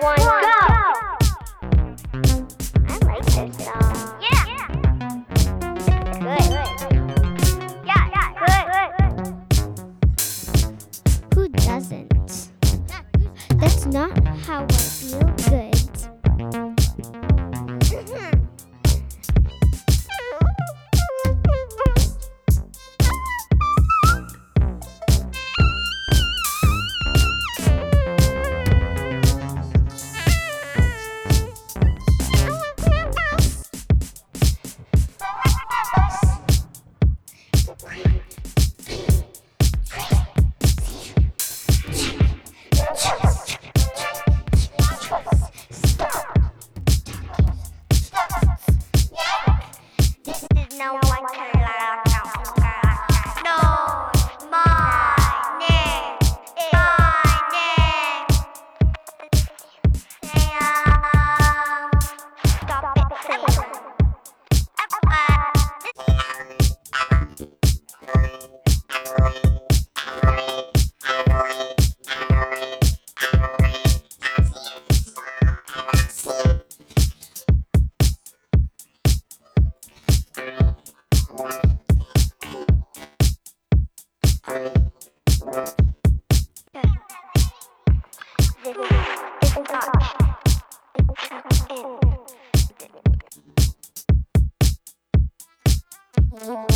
one, go! I like this song. Yeah. Good. Yeah, good. Who doesn't? That's not how I feel good. No one can lock out. No, my name is my name. Stop it, please. It's not.